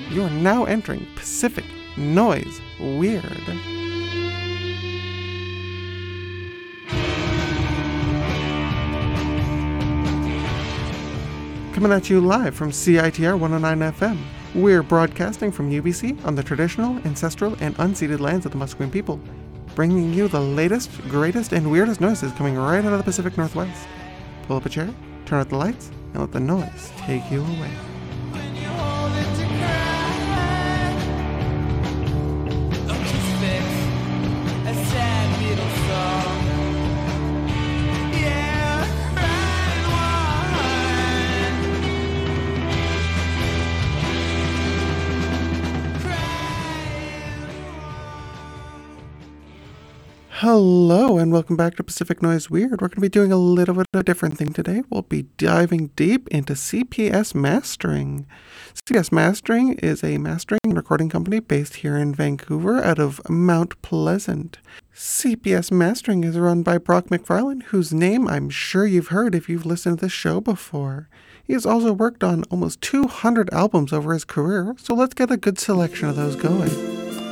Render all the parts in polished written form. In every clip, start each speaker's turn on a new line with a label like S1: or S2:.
S1: You are now entering Pacific Noise Weird. Coming at you live from CITR 109 FM. We're broadcasting from UBC on the traditional, ancestral, and unceded lands of the Musqueam people, bringing you the latest, greatest, and weirdest noises coming right out of the Pacific Northwest. Pull up a chair, turn out the lights, and let the noise take you away. Hello and welcome back to Pacific Noise Weird. We're going to be doing a little bit of a different thing today. We'll be diving deep into CPS Mastering. CPS Mastering is a mastering and recording company based here in Vancouver out of Mount Pleasant. CPS Mastering is run by Brock McFarlane, whose name I'm sure you've heard if you've listened to the show before. He has also worked on almost 200 albums over his career, so let's get a good selection of those going.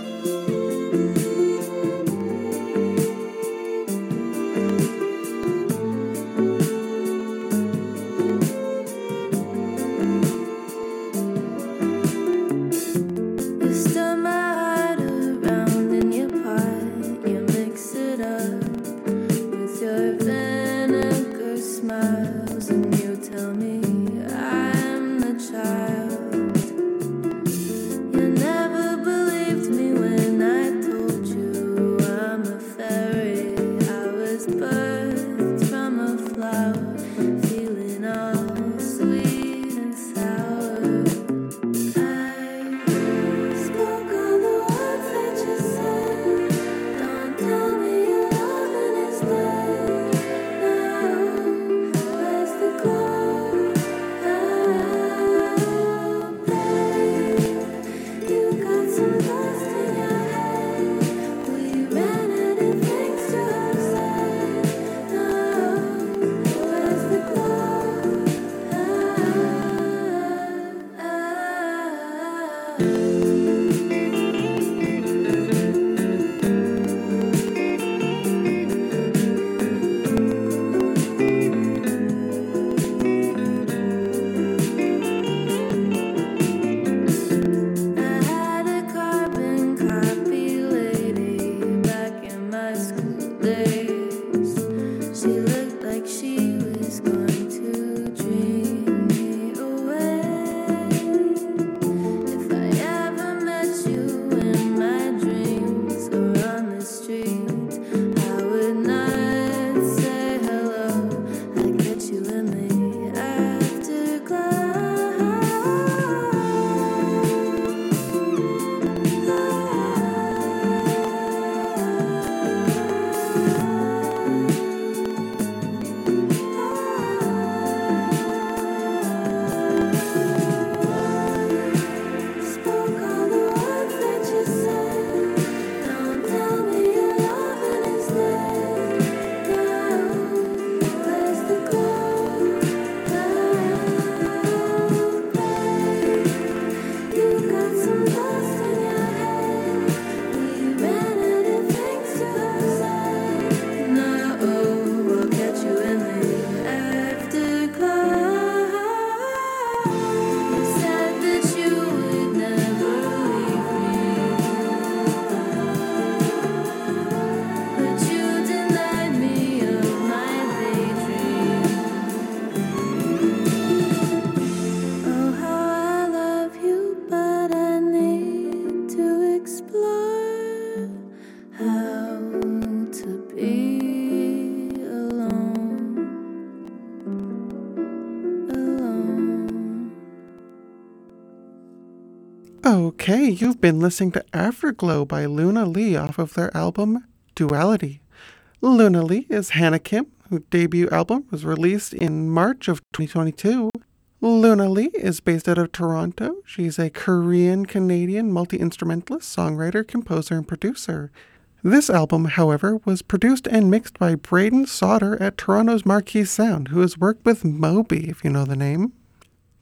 S1: Okay, you've been listening to Afterglow by Luna Lee off of their album Duality. Luna Lee is Hannah Kim, whose debut album was released in March of 2022. Luna Lee is based out of Toronto. She's a Korean-Canadian multi-instrumentalist, songwriter, composer, and producer. This album, however, was produced and mixed by Braden Sauter at Toronto's Marquee Sound, who has worked with Moby, if you know the name.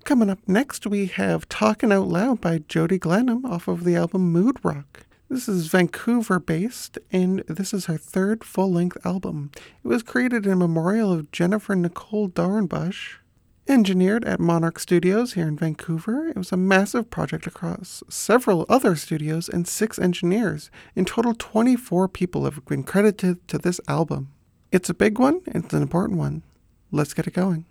S1: Coming up next, we have Talking Out Loud by Jody Glenham off of the album Mood Rock. This is Vancouver-based, and this is her third full-length album. It was created in memorial of Jennifer Nicole Dorenbush. Engineered at Monarch Studios here in Vancouver, it was a massive project across several other studios and 6 engineers. In total, 24 people have been credited to this album. It's a big one, and it's an important one. Let's get it going.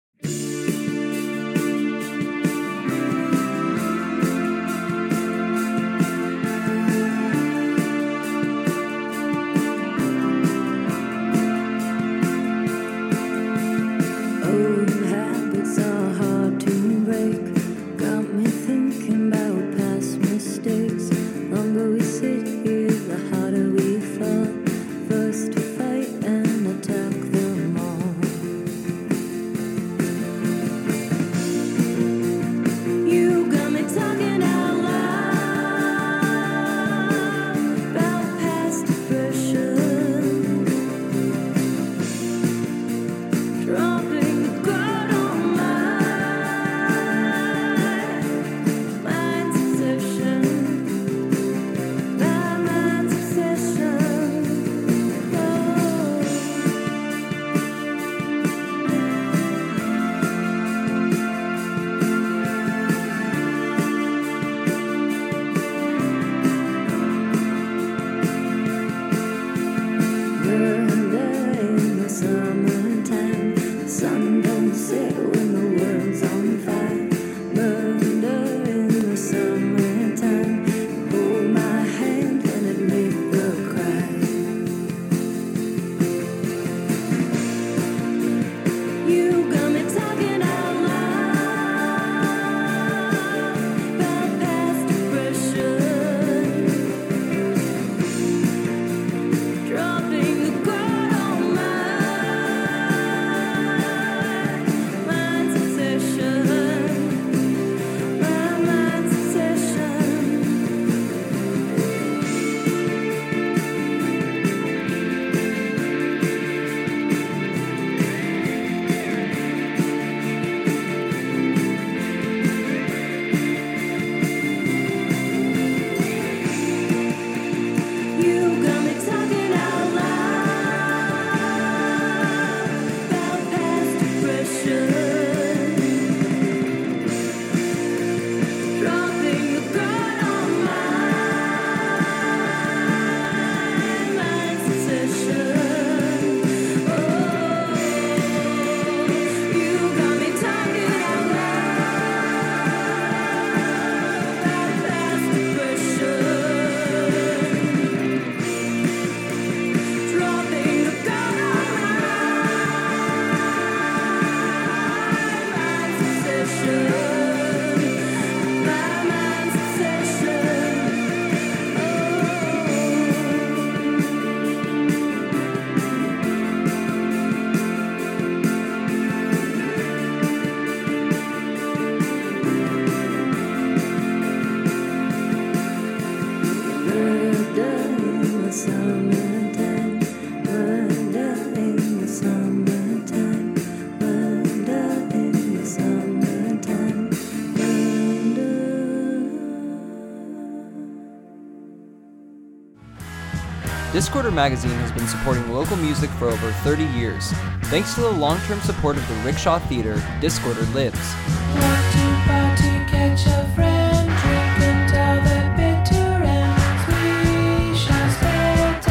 S2: Discorder Magazine has been supporting local music for over 30 years. Thanks to the long-term support of the Rickshaw Theatre, Discorder lives.
S3: Want to party, catch a friend, drink until the bitter ends. We shall spend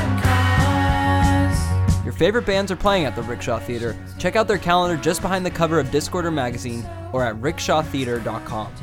S3: time cause.
S2: Your favorite bands are playing at the Rickshaw Theatre. Check out their calendar just behind the cover of Discorder Magazine or at rickshawtheatre.com.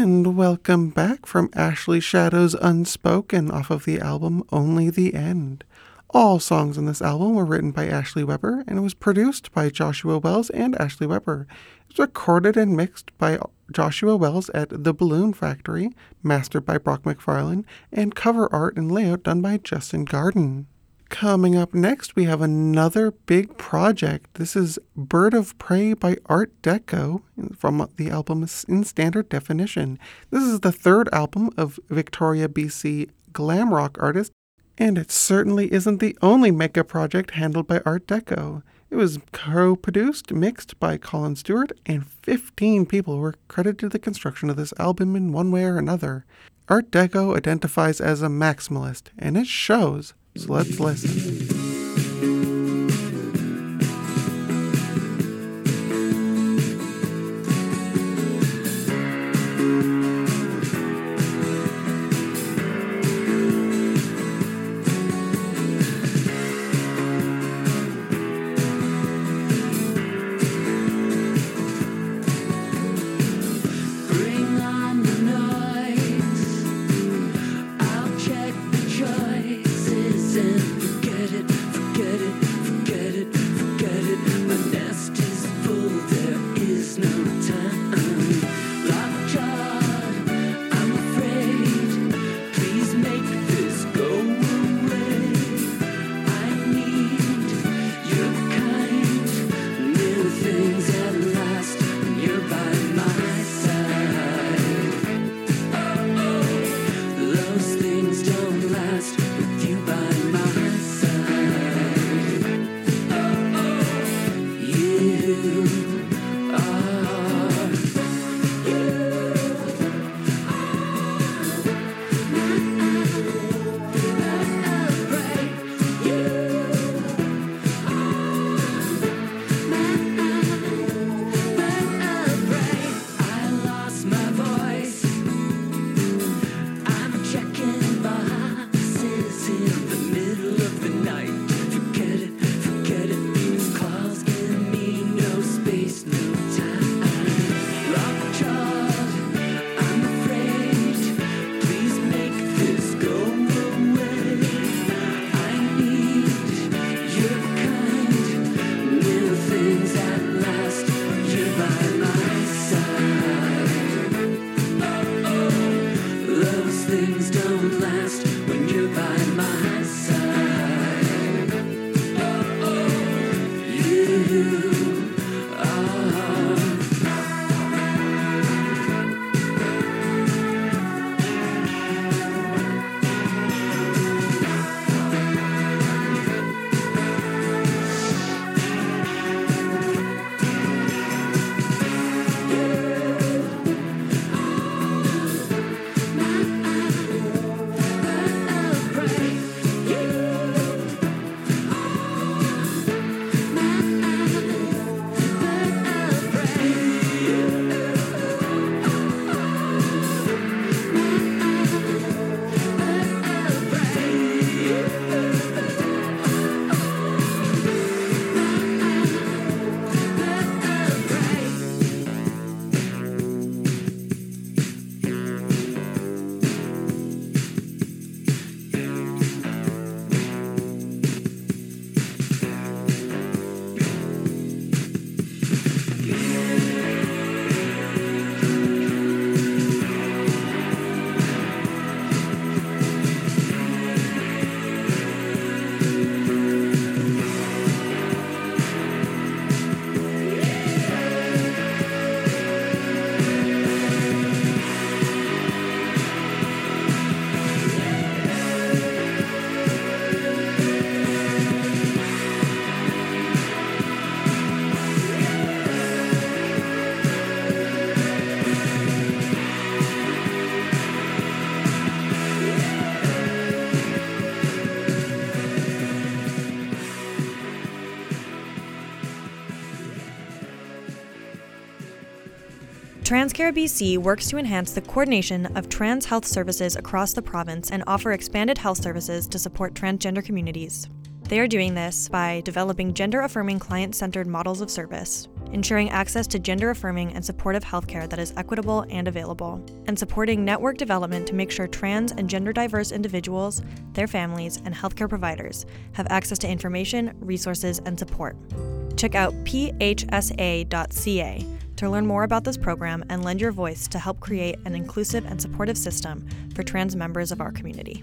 S1: And welcome back from Ashley Shadow's Unspoken off of the album Only the End. All songs on this album were written by Ashley Weber, and it was produced by Joshua Wells and Ashley Weber. It was recorded and mixed by Joshua Wells at The Balloon Factory, mastered by Brock McFarlane, and cover art and layout done by Justin Garden. Coming up next, we have another big project. This is Bird of Prey by Art Deco from the album In Standard Definition. This is the third album of Victoria, BC glam rock artist, and it certainly isn't the only mega project handled by Art Deco. It was co-produced, mixed by Colin Stewart, and 15 people were credited to the construction of this album in one way or another. Art Deco identifies as a maximalist, and it shows. So let's listen.
S4: TransCare BC works to enhance the coordination of trans health services across the province and offer expanded health services to support transgender communities. They are doing this by developing gender-affirming client-centered models of service, ensuring access to gender-affirming and supportive healthcare that is equitable and available, and supporting network development to make sure trans and gender-diverse individuals, their families, and healthcare providers have access to information, resources, and support. Check out phsa.ca to learn more about this program and lend your voice to help create an inclusive and supportive system for trans members of our community.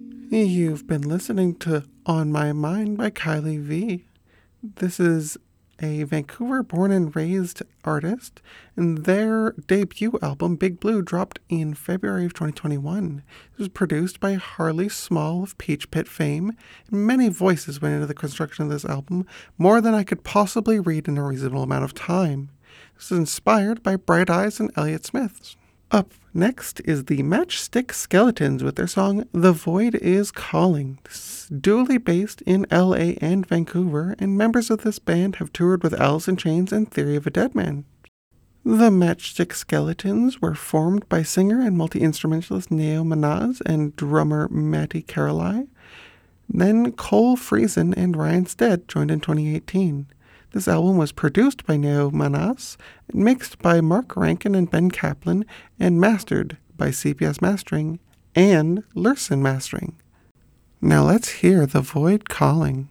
S1: You've been listening to On My Mind by Kylie V. This is a Vancouver born and raised artist, and their debut album, Big Blue, dropped in February of 2021. It was produced by Harley Small of Peach Pit fame, and many voices went into the construction of this album, more than I could possibly read in a reasonable amount of time. This is inspired by Bright Eyes and Elliott Smith. Up next is the Matchstick Skeletons with their song The Void Is Calling. This is dually based in LA and Vancouver, and members of this band have toured with Alice in Chains and Theory of a Deadman. The Matchstick Skeletons were formed by singer and multi-instrumentalist Neo Manaz and drummer Matty Caroli. Then Cole Friesen and Ryan Stead joined in 2018. This album was produced by Neo Manaz, mixed by Mark Rankin and Ben Kaplan, and mastered by CPS Mastering and Lursen Mastering. Now let's hear The Void Calling.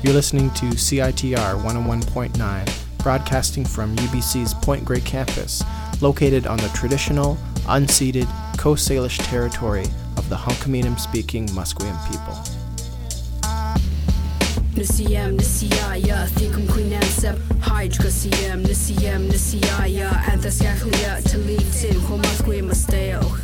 S5: You're listening to CITR 101.9, broadcasting from UBC's Point Grey campus, located on the traditional, unceded Coast Salish territory of the Hunkaminam-speaking Musqueam people.
S6: Nisiyam nisiyaya thikum quinansep hydra siyam nisiyaya anthasgachlia talitin homasque masteo.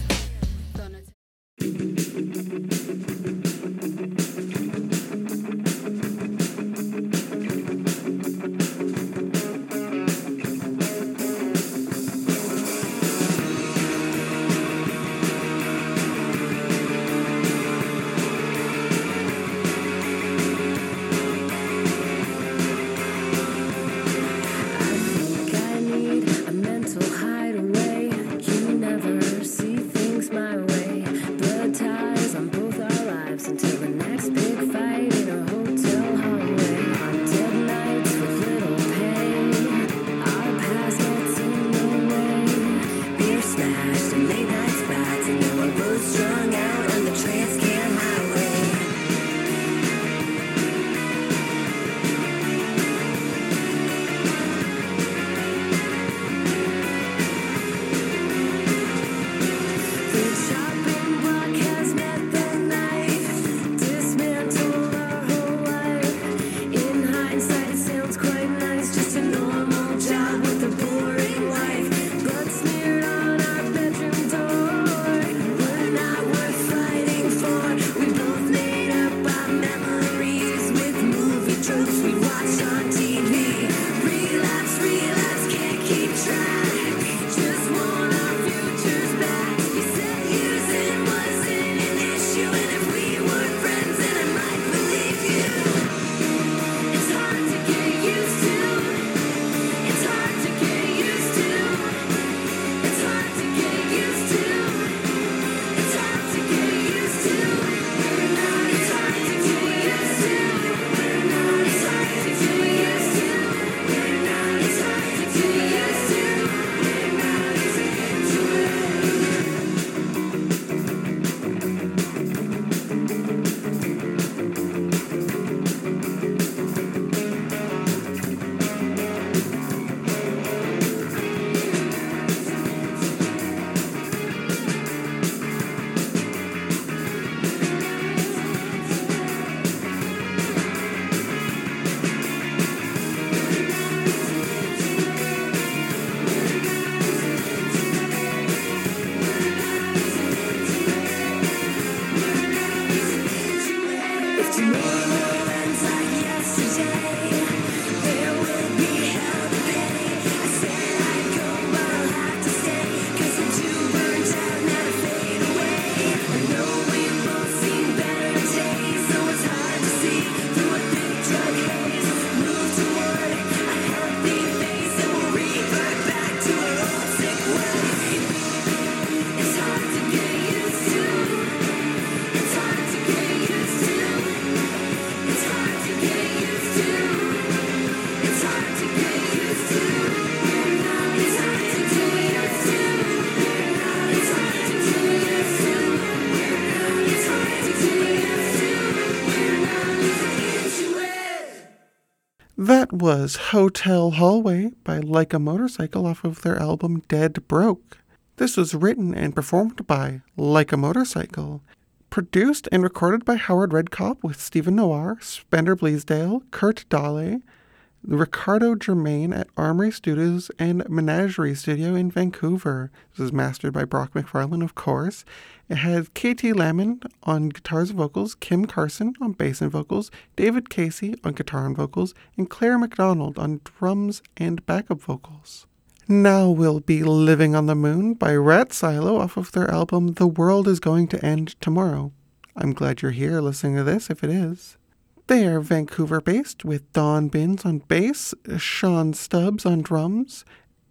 S1: That was Hotel Hallway by Like a Motorcycle off of their album Dead Broke. This was written and performed by Like a Motorcycle. Produced and recorded by Howard Redkop with Stephen Noir, Spender Bleasdale, Kurt Dale, Ricardo Germain at Armory Studios and Menagerie Studio in Vancouver. This was mastered by Brock McFarlane, of course. It had KT Lamond on guitars and vocals, Kim Carson on bass and vocals, David Casey on guitar and vocals, and Claire McDonald on drums and backup vocals. Now we'll be Living on the Moon by Rat Silo off of their album The World is Going to End Tomorrow. I'm glad you're here listening to this, if it is. They are Vancouver-based with Don Binns on bass, Sean Stubbs on drums,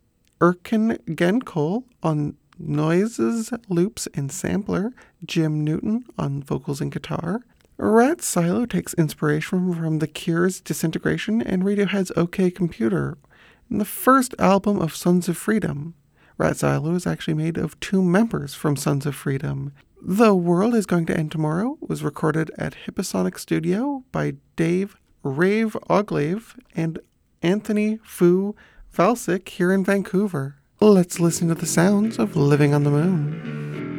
S1: Erkin Genkol on noises, loops, and sampler, Jim Newton on vocals and guitar. Rat Silo takes inspiration from The Cure's Disintegration and Radiohead's OK Computer, and the first album of Sons of Freedom. Rat Silo is actually made of 2 members from Sons of Freedom. The World is Going to End Tomorrow was recorded at Hipposonic Studio by Dave Rave Oglave and Anthony Fu Valsic here in Vancouver. Let's listen to the sounds of Living on the Moon.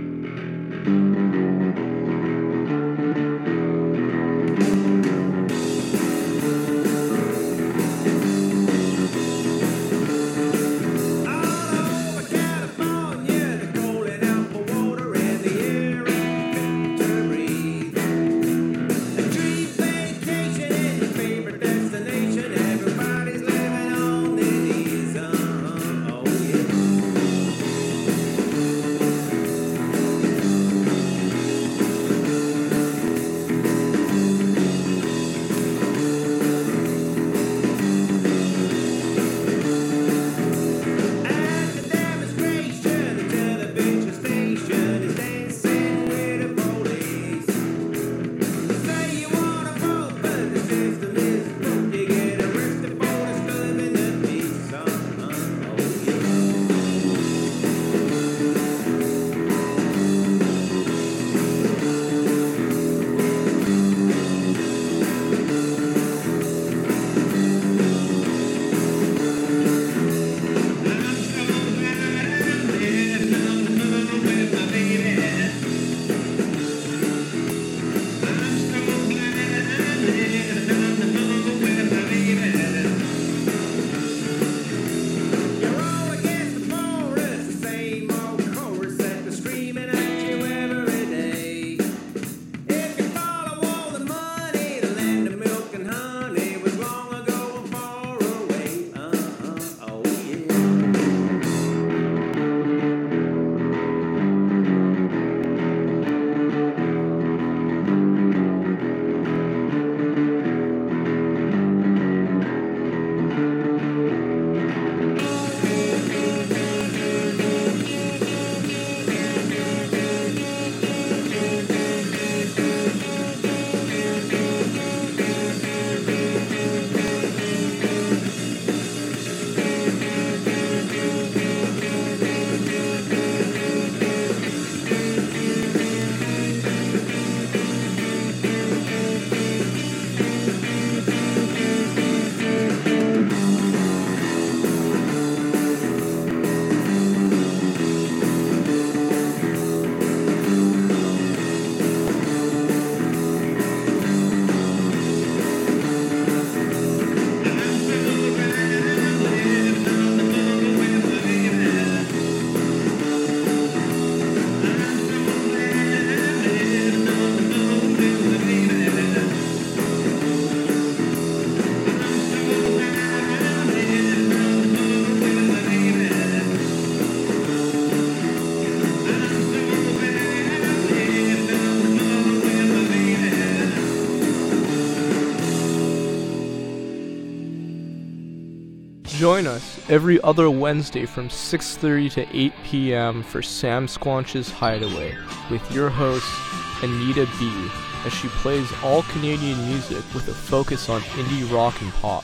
S5: Join us every other Wednesday from 6:30 to 8 p.m. for Sam Squanch's Hideaway with your host, Anita B., as she plays all Canadian music with a focus on indie rock and pop.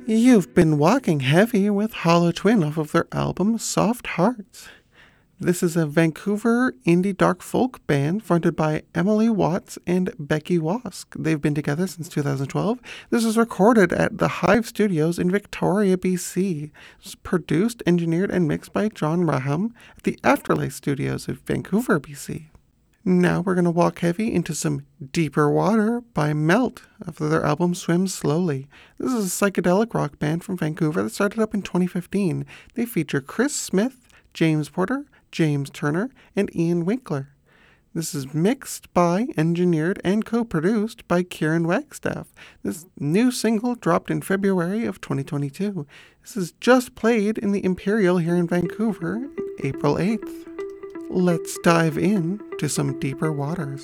S1: You've been walking heavy with Hollow Twin off of their album Soft Hearts. This is a Vancouver indie dark folk band fronted by Emily Watts and Becky Wask. They've been together since 2012. This was recorded at the Hive Studios in Victoria, BC. It was produced, engineered, and mixed by John Raham at the Afterlife Studios of Vancouver, BC. Now we're going to walk heavy into some Deeper Water by Melt after their album Swim Slowly. This is a psychedelic rock band from Vancouver that started up in 2015. They feature Chris Smith, James Porter, James Turner, and Ian Winkler. This is mixed by, engineered, and co-produced by Kieran Wagstaff. This new single dropped in February of 2022. This is just played in the Imperial here in Vancouver, April 8th. Let's dive in to some Deeper Waters.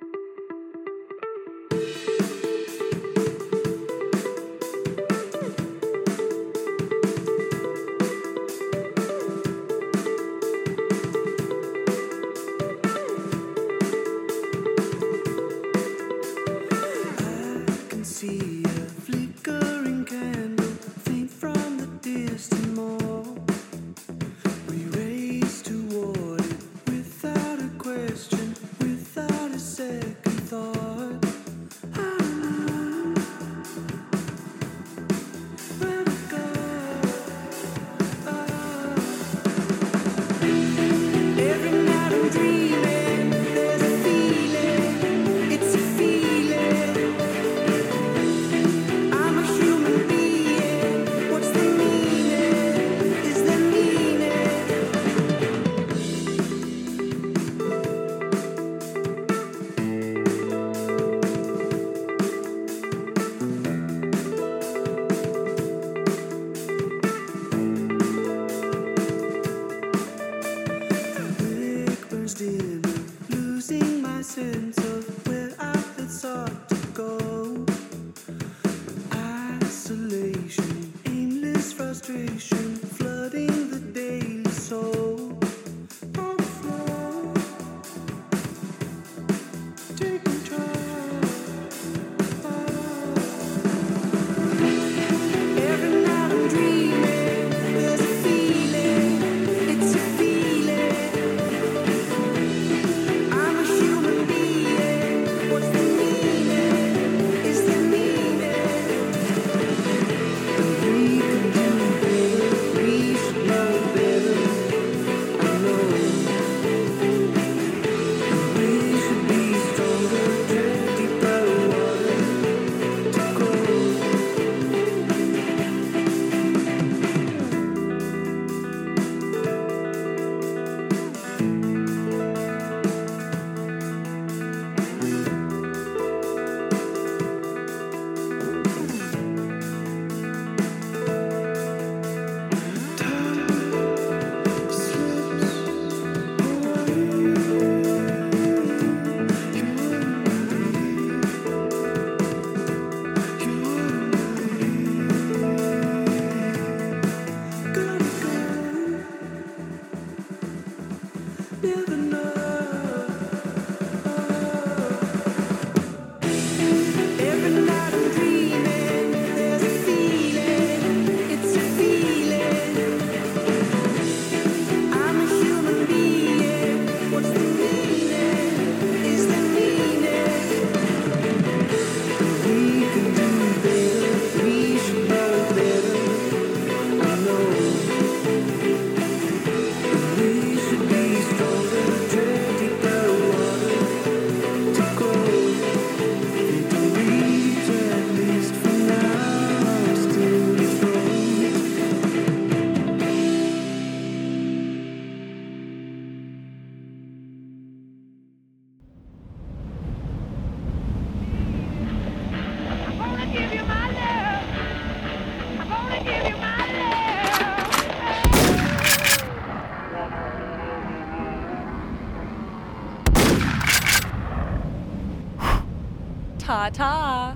S4: Ta-ta!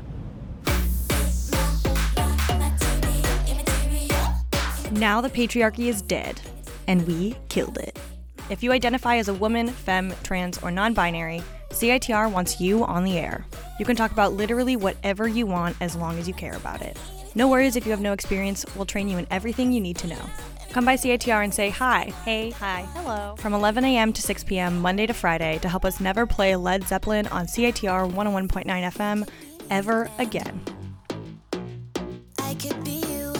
S4: Now the patriarchy is dead, and we killed it. If you identify as a woman, femme, trans, or non-binary, CITR wants you on the air. You can talk about literally whatever you want as long as you care about it. No worries if you have no experience, we'll train you in everything you need to know. Come by CITR and say hi, hey, hi, hello, from 11 a.m. to 6 p.m. Monday to Friday to help us never play Led Zeppelin on CITR 101.9 FM ever again.
S7: I could be you.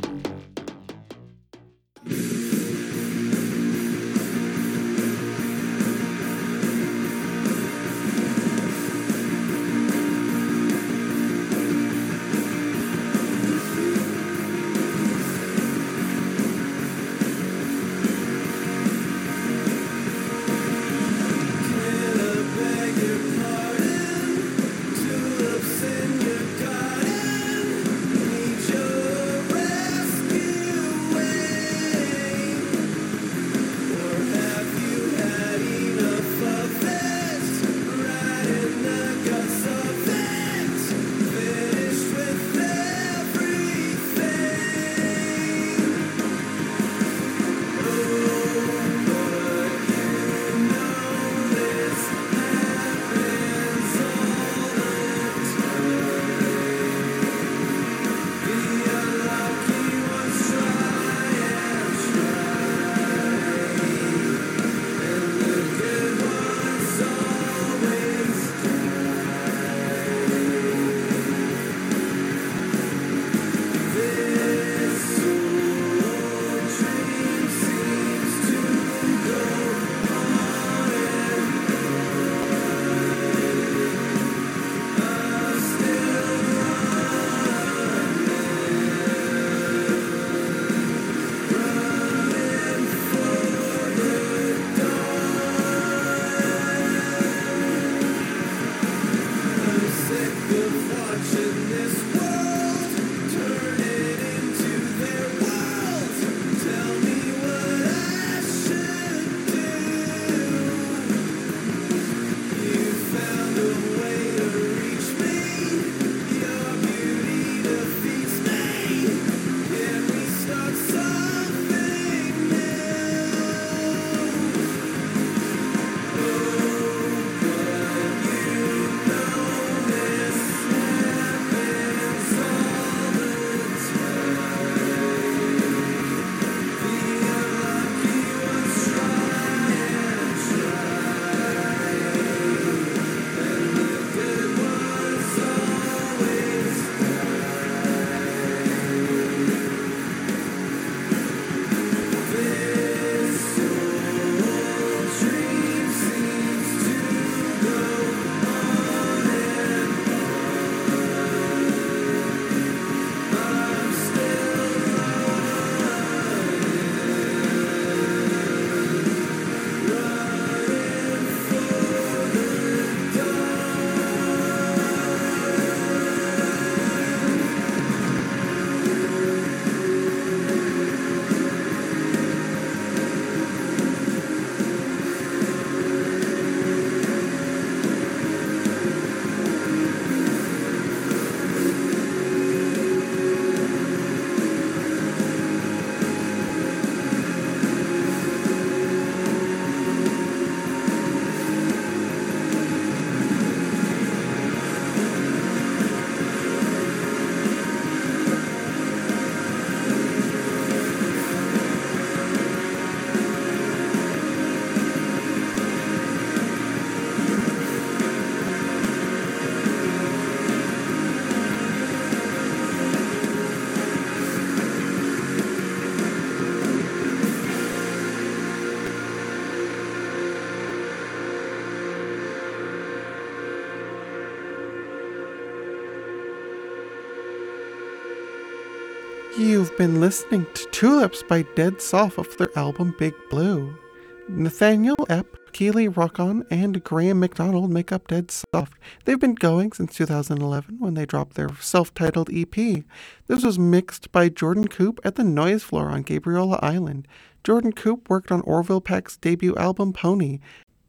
S1: You've been listening to Tulips by Dead Soft off their album Big Blue. Nathaniel Epp, Keely Rockon, and Graham McDonald make up Dead Soft. They've been going since 2011 when they dropped their self-titled EP. This was mixed by Jordan Coop at the Noise Floor on Gabriola Island. Jordan Coop worked on Orville Peck's debut album Pony.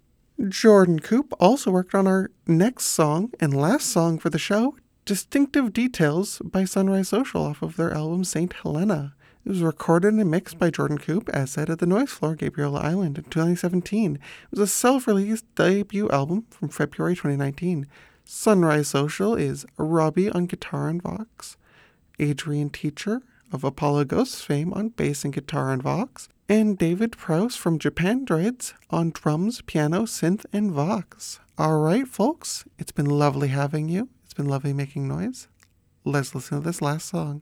S1: Jordan Coop also worked on our next song and last song for the show, Distinctive Details by Sunrise Social off of their album St. Helena. It was recorded and mixed by Jordan Coop, as said, at the Noise Floor, Gabriola Island in 2017. It was a self-released debut album from February 2019. Sunrise Social is Robbie on guitar and vox, Adrian Teacher of Apollo Ghosts fame on bass and guitar and vox, and David Prowse from Japandroids on drums, piano, synth, and vox. All right, folks, it's been lovely having you. It's been lovely making noise. Let's listen to this last song.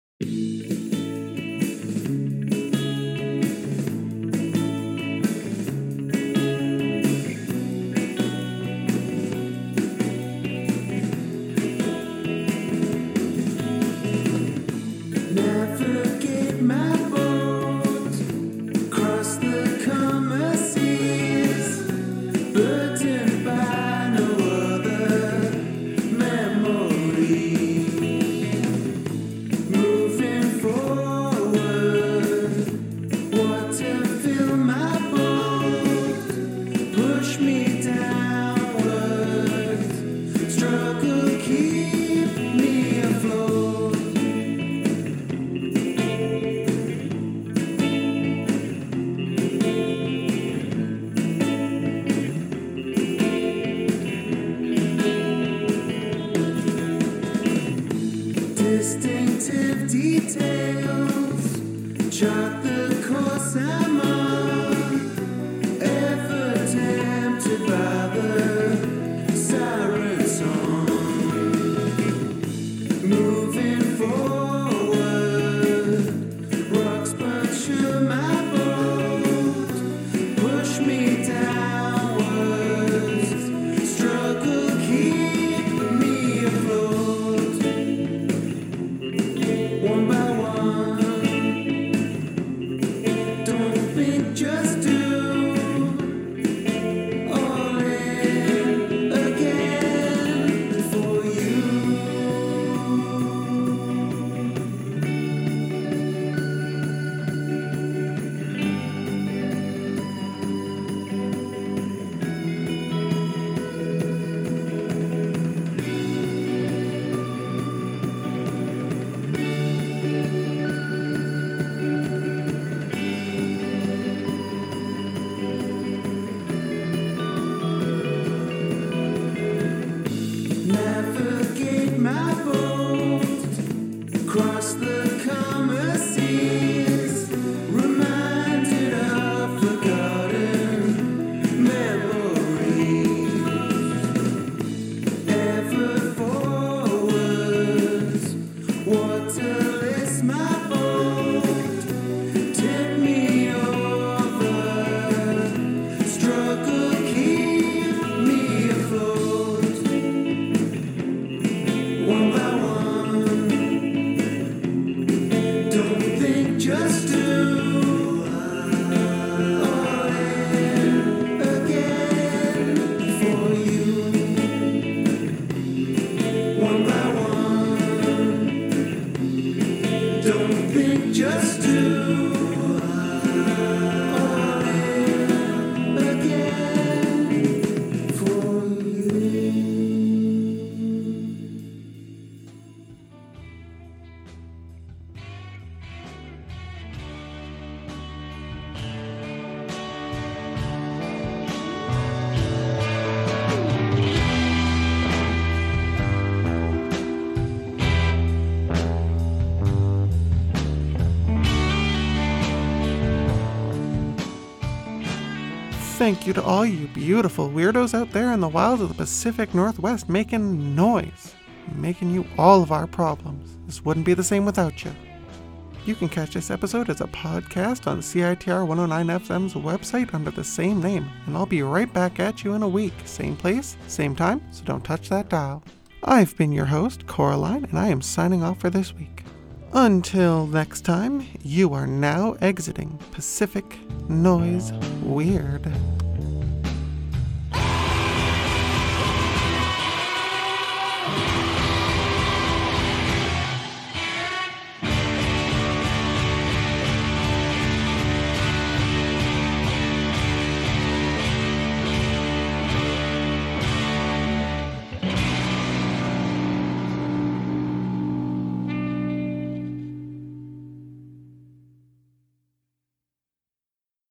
S3: Navigate my boat across the calmer seas, burdened by no other memory. Moving forward, water fill my boat, push me downward, struggle keep me afloat. Distinctive details chart the course I'm on, ever tempted by the siren song. Moving forward, rocks puncture my boat, push me downwards, struggle keep me afloat. One by one, don't think, just do. All in again for you. Navigate my boat across the calmer seas, reminded of forgotten memories. Ever forwards, waterless my boat, tip me over, struggle keep me afloat. One by one, don't think, just do. All in again for you. One by one, don't think, just do. All in again for you.
S1: Thank you to all you beautiful weirdos out there in the wilds of the Pacific Northwest making noise, making you all of our problems. This wouldn't be the same without you. You can catch this episode as a podcast on CITR 109 FM's website under the same name, and I'll be right back at you in a week. Same place, same time, so don't touch that dial. I've been your host, Coraline, and I am signing off for this week. Until next time, you are now exiting Pacific Noise Weird.